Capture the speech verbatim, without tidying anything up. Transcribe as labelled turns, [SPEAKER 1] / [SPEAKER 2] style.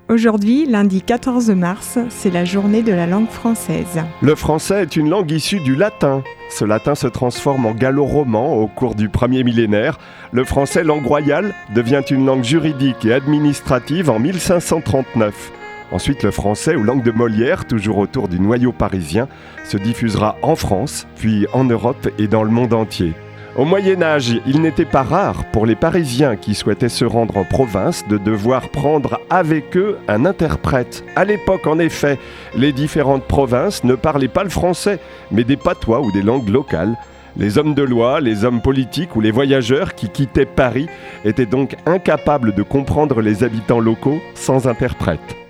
[SPEAKER 1] Aujourd'hui, lundi quatorze mars, c'est la journée de la langue française.
[SPEAKER 2] Le français est une langue issue du latin. Ce latin se transforme en gallo-roman au cours du premier millénaire. Le français, langue royale, devient une langue juridique et administrative en mille cinq cent trente-neuf. Ensuite, le français, ou langue de Molière, toujours autour du noyau parisien, se diffusera en France, puis en Europe et dans le monde entier. Au Moyen-Âge, il n'était pas rare pour les Parisiens qui souhaitaient se rendre en province de devoir prendre avec eux un interprète. À l'époque, en effet, les différentes provinces ne parlaient pas le français, mais des patois ou des langues locales. Les hommes de loi, les hommes politiques ou les voyageurs qui quittaient Paris étaient donc incapables de comprendre les habitants locaux sans interprète.